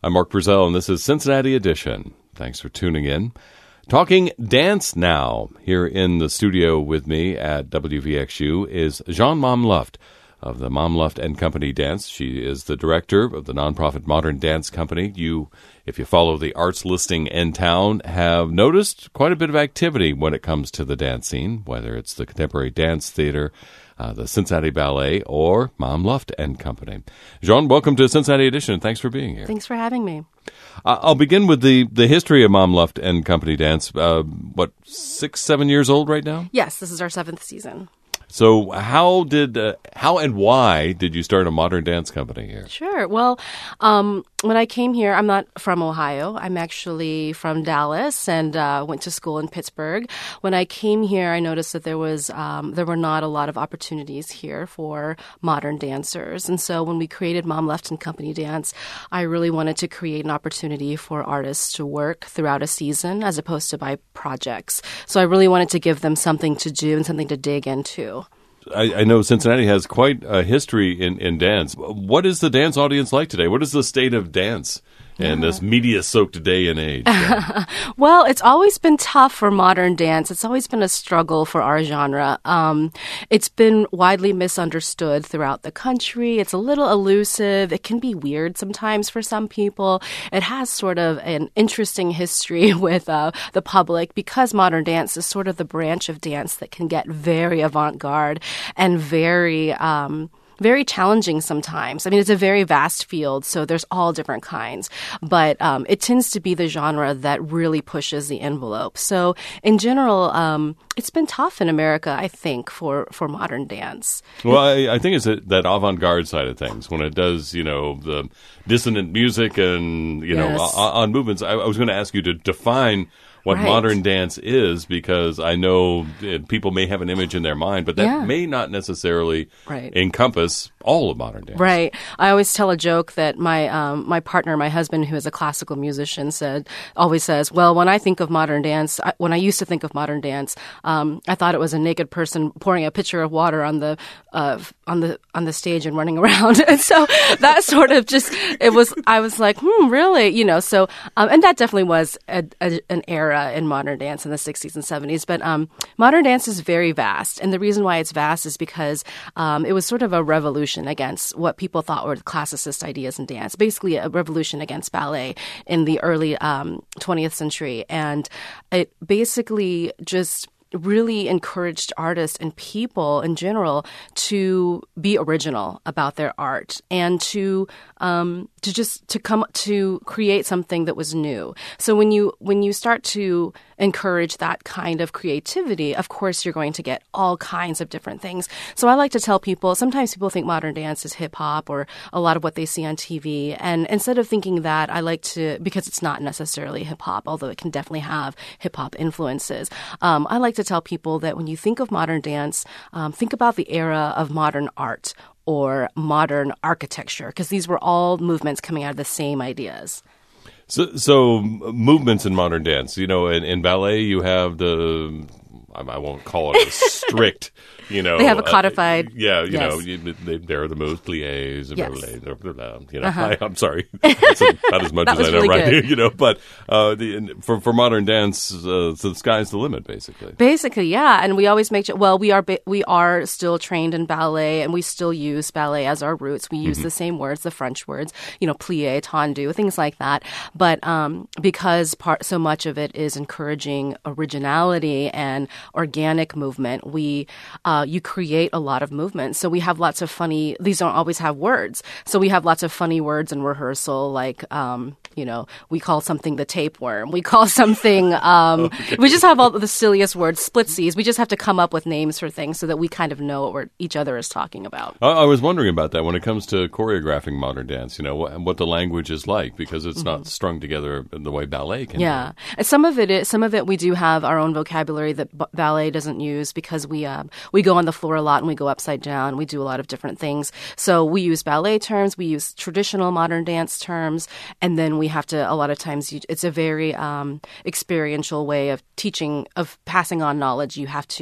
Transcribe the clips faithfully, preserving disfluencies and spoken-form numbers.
I'm Mark Brazell, and this is Cincinnati Edition. Thanks for tuning in. Talking dance now. Here in the studio with me at W V X U is Jean Momluft of the Momluft and Company Dance. She is the director of the nonprofit Modern Dance Company. You, if you follow the arts listing in town, have noticed quite a bit of activity when it comes to the dance scene, whether it's the Contemporary Dance Theater, uh, the Cincinnati Ballet, or Momluft and Company. Jean, welcome to Cincinnati Edition. Thanks for being here. Thanks for having me. Uh, I'll begin with the, the history of Momluft and Company Dance. Uh, what, six, seven years old right now? Yes, this is our seventh season. So how did, uh, how and why did you start a modern dance company here? Sure. Well, um, when I came here, I'm not from Ohio. I'm actually from Dallas and uh, went to school in Pittsburgh. When I came here, I noticed that there was um, there were not a lot of opportunities here for modern dancers. And so when we created Momluft and Company Dance, I really wanted to create an opportunity for artists to work throughout a season as opposed to by projects. So I really wanted to give them something to do and something to dig into. I, I know Cincinnati has quite a history in, in dance. What is the dance audience like today? What is the state of dance in this media-soaked day and age? Yeah. Well, it's always been tough for modern dance. It's always been a struggle for our genre. Um, it's been widely misunderstood throughout the country. It's a little elusive. It can be weird sometimes for some people. It has sort of an interesting history with uh, the public because modern dance is sort of the branch of dance that can get very avant-garde and very... Um, Very challenging sometimes. I mean, it's a very vast field, so there's all different kinds. But um, it tends to be the genre that really pushes the envelope. So in general, um, it's been tough in America, I think, for, for modern dance. Well, I, I think it's a, that avant-garde side of things. When it does, you know, the dissonant music and, you know, Yes. on, on movements. I, I was going to ask you to define what Right. modern dance is, because I know uh, people may have an image in their mind, but that Yeah. may not necessarily Right. encompass all of modern dance. Right. I always tell a joke that my um, my partner, my husband, who is a classical musician, said always says, "Well, when I think of modern dance, I, when I used to think of modern dance, um, I thought it was a naked person pouring a pitcher of water on the uh, on the on the stage and running around." And so that sort of just it was. I was like, "Hmm, really?" You know. So um, and that definitely was a, a, an era in modern dance in the sixties and seventies. But um, modern dance is very vast, and the reason why it's vast is because um, it was sort of a revolution against what people thought were classicist ideas in dance, basically a revolution against ballet in the early um, twentieth century. And it basically just really encouraged artists and people in general to be original about their art and to um, to just to come to create something that was new. So when you when you start to encourage that kind of creativity, of course you're going to get all kinds of different things. So I like to tell people, sometimes people think modern dance is hip hop or a lot of what they see on T V, and instead of thinking that, I like to, because it's not necessarily hip hop, although it can definitely have hip hop influences. Um, I like to tell people that when you think of modern dance, um, think about the era of modern art or modern architecture, because these were all movements coming out of the same ideas. So, so movements in modern dance, you know, in, in ballet, you have the, I, I won't call it a strict, you know. They have a codified. Uh, yeah, you yes. know, you, they, there are the moves, pliés, and Yes. blah, blah, blah, you know. Uh-huh. I, I'm sorry. That's not as much That as was I know, really right? good. You know, but uh, the, for, for modern dance, uh, so the sky's the limit, basically. Basically, yeah, and we always make sure. Well, we are ba- we are still trained in ballet, and we still use ballet as our roots. We use mm-hmm. the same words, the French words, you know, plié, tendu, things like that. But um, because part so much of it is encouraging originality and organic movement, we uh, you create a lot of movement. So we have lots of funny. These don't always have words. So we have lots of funny words in rehearsal, like um, you know, we call something the tapeworm. We call something. Um, okay. We just have all the silliest words, splitsies. We just have to come up with names for things so that we kind of know what we're, each other is talking about. I, I was wondering about that when it comes to choreographing modern dance. You know, what, what the language is like, because it's mm-hmm. not strung together the way ballet can. Yeah, be. And some of it is. Some of it we do have our own vocabulary that b- ballet doesn't use, because we uh, we go on the floor a lot and we go upside down. We do a lot of different things. So we use ballet terms, we use traditional modern dance terms, and then we have to, a lot of times, you, it's a very um, experiential way of teaching, of passing on knowledge. You have to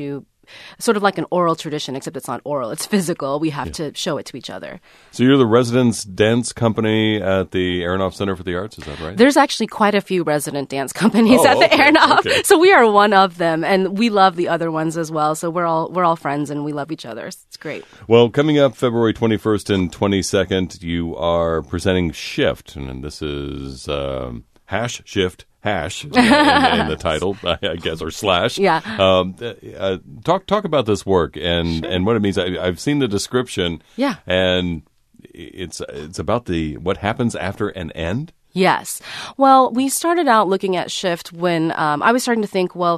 sort of like an oral tradition, except it's not oral. It's physical. We have yeah. to show it to each other. So you're the residence dance company at the Aronoff Center for the Arts, is that right? There's actually quite a few resident dance companies oh, at the okay, Aronoff. okay. So we are one of them, and we love the other ones as well. So we're all we're all friends, and we love each other. It's great. Well, coming up February twenty-first and twenty-second, you are presenting Shift, and this is um, Hash Shift. Hash uh, in, in the title, I guess, or slash. Yeah. Um, uh, talk talk about this work and, sure. and what it means. I, I've seen the description. Yeah. And it's it's about the what happens after an end. Yes. Well, we started out looking at Shift when um, I was starting to think, well,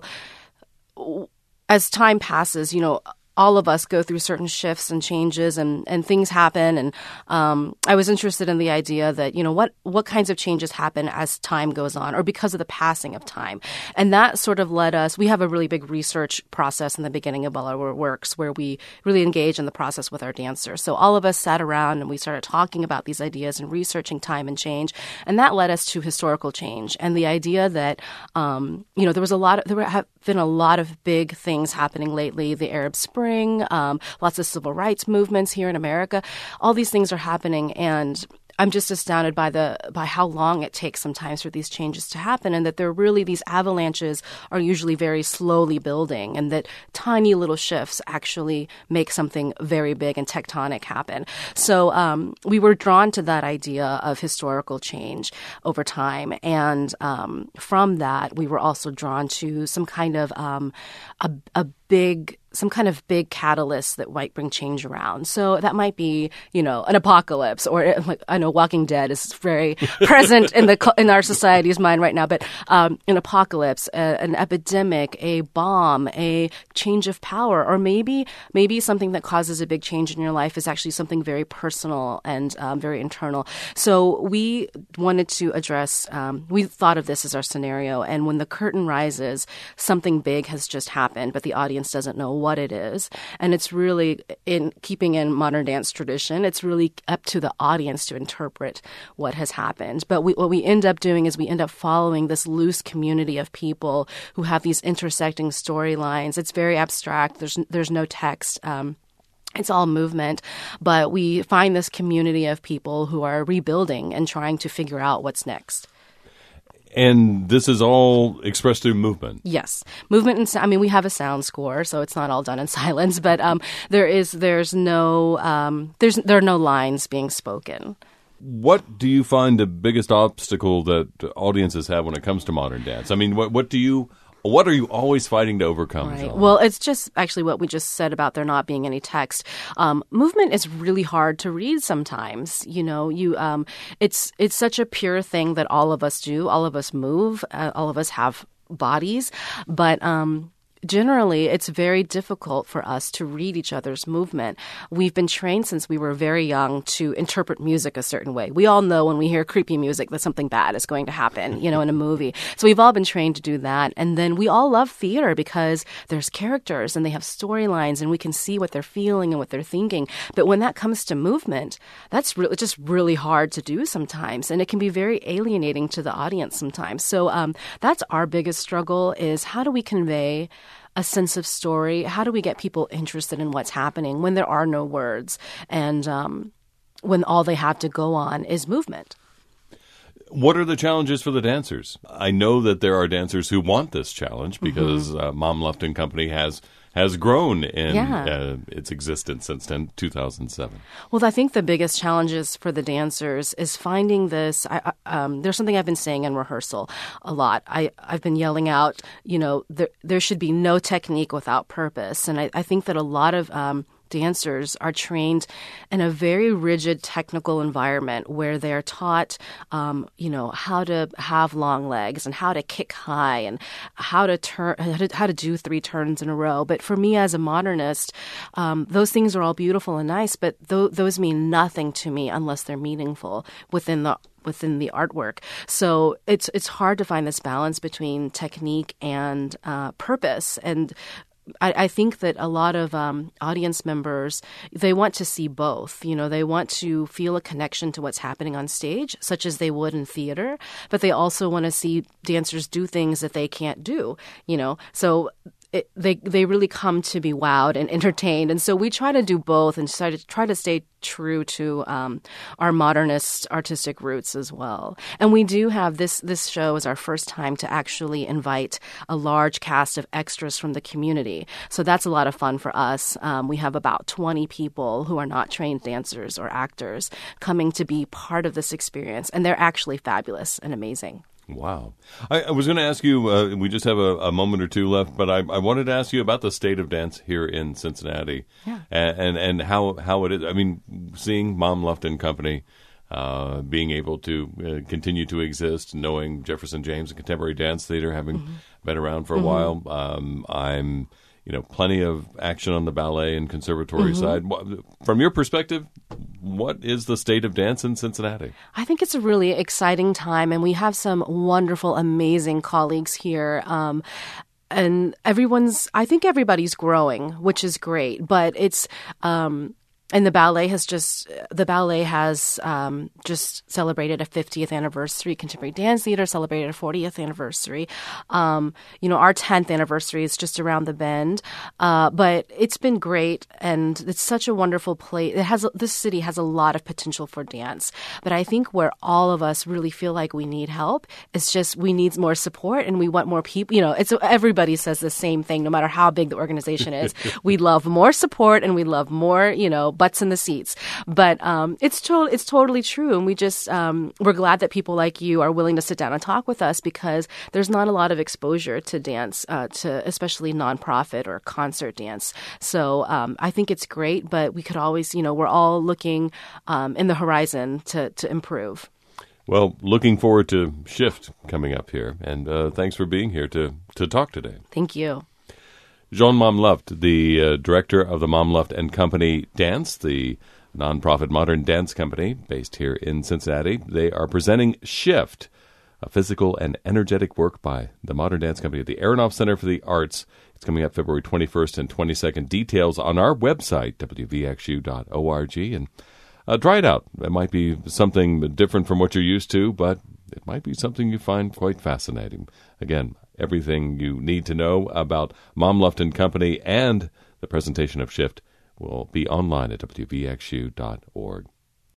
as time passes, you know, all of us go through certain shifts and changes and, and things happen. And um, I was interested in the idea that, you know, what, what kinds of changes happen as time goes on or because of the passing of time. And that sort of led us, we have a really big research process in the beginning of all our works where we really engage in the process with our dancers. So all of us sat around and we started talking about these ideas and researching time and change. And that led us to historical change and the idea that, um, you know, there was a lot of, there have been a lot of big things happening lately, the Arab Spring, Um, lots of civil rights movements here in America. All these things are happening, and I'm just astounded by the by how long it takes sometimes for these changes to happen, and that they're really these avalanches are usually very slowly building, and that tiny little shifts actually make something very big and tectonic happen. So um, we were drawn to that idea of historical change over time, and um, from that we were also drawn to some kind of um, a, a big some kind of big catalyst that might bring change around. So that might be, you know, an apocalypse, or like, I know Walking Dead is very present in the in our society's mind right now, but um, an apocalypse, a, an epidemic, a bomb, a change of power, or maybe maybe something that causes a big change in your life is actually something very personal and um, very internal. So we wanted to address, um, we thought of this as our scenario, and when the curtain rises, something big has just happened, but the audience doesn't know what it is. And it's really, in keeping in modern dance tradition, it's really up to the audience to interpret what has happened. But we, what we end up doing is we end up following this loose community of people who have these intersecting storylines. It's very abstract. There's there's no text. Um, It's all movement, but we find this community of people who are rebuilding and trying to figure out what's next. And this is all expressed through movement. Yes, movement and I mean, we have a sound score, so it's not all done in silence. But um, there is, there's no, um, there's there are no lines being spoken. What do you find the biggest obstacle that audiences have when it comes to modern dance? I mean, what what do you? What are you always fighting to overcome? Right. John? Well, it's just actually what we just said about there not being any text. Um, movement is really hard to read sometimes. You know, you um, it's it's such a pure thing that all of us do. All of us move. Uh, all of us have bodies, but um, generally, it's very difficult for us to read each other's movement. We've been trained since we were very young to interpret music a certain way. We all know when we hear creepy music that something bad is going to happen, you know, in a movie. So we've all been trained to do that. And then we all love theater because there's characters and they have storylines and we can see what they're feeling and what they're thinking. But when that comes to movement, that's really just really hard to do sometimes. And it can be very alienating to the audience sometimes. So um, that's our biggest struggle is how do we convey a sense of story? How do we get people interested in what's happening when there are no words and um, when all they have to go on is movement? What are the challenges for the dancers? I know that there are dancers who want this challenge because mm-hmm. uh, Mom Left and Company has has grown in yeah. uh, its existence since two thousand seven. Well, I think the biggest challenges for the dancers is finding this. I, um, there's something I've been saying in rehearsal a lot. I, I've been yelling out, you know, there, there should be no technique without purpose. And I, I think that a lot of um, dancers are trained in a very rigid technical environment where they're taught, um, you know, how to have long legs and how to kick high and how to turn, how to, how to do three turns in a row. But for me as a modernist, um, those things are all beautiful and nice, but th- those mean nothing to me unless they're meaningful within the within the artwork. So it's it's hard to find this balance between technique and uh, purpose. And I, I think that a lot of um, audience members, they want to see both. You know, they want to feel a connection to what's happening on stage, such as they would in theater, but they also want to see dancers do things that they can't do, you know. So it, they they really come to be wowed and entertained. And so we try to do both and try to, try to stay true to um, our modernist artistic roots as well. And we do have this, this show is our first time to actually invite a large cast of extras from the community. So that's a lot of fun for us. Um, we have about twenty people who are not trained dancers or actors coming to be part of this experience. And they're actually fabulous and amazing. Wow. I, I was going to ask you, uh, we just have a, a moment or two left, but I, I wanted to ask you about the state of dance here in Cincinnati yeah. and, and, and how, how it is. I mean, seeing Mom Luft and Company uh, being able to uh, continue to exist, knowing Jefferson James and Contemporary Dance Theater having mm-hmm. been around for a mm-hmm. while. Um, I'm, you know, plenty of action on the ballet and conservatory mm-hmm. side. From your perspective, what is the state of dance in Cincinnati? I think it's a really exciting time, and we have some wonderful, amazing colleagues here. Um, and everyone's, I think everybody's growing, which is great. But it's, um, and the ballet has just, the ballet has um, just celebrated a fiftieth anniversary. Contemporary Dance Theater celebrated a fortieth anniversary. Um, you know, our tenth anniversary is just around the bend. Uh, but it's been great, and it's such a wonderful place. It has, this city has a lot of potential for dance. But I think where all of us really feel like we need help, it's just we need more support, and we want more people. You know, it's everybody says the same thing, no matter how big the organization is. We love more support, and we love more, you know, butts in the seats. But um, it's to- it's totally true. And we just, um, we're glad that people like you are willing to sit down and talk with us, because there's not a lot of exposure to dance, uh, to especially nonprofit or concert dance. So um, I think it's great, but we could always, you know, we're all looking um, in the horizon to, to improve. Well, looking forward to Shift coming up here. And uh, thanks for being here to, to talk today. Thank you. Jean Mom Luft, the uh, director of the Mom Luft and Company Dance, the nonprofit modern dance company based here in Cincinnati. They are presenting Shift, a physical and energetic work by the Modern Dance Company at the Aronoff Center for the Arts. It's coming up February twenty-first and twenty-second. Details on our website, w v x u dot org. And uh, try it out. It might be something different from what you're used to, but it might be something you find quite fascinating. Again, everything you need to know about Mom Luft and Company and the presentation of Shift will be online at w v x u dot org.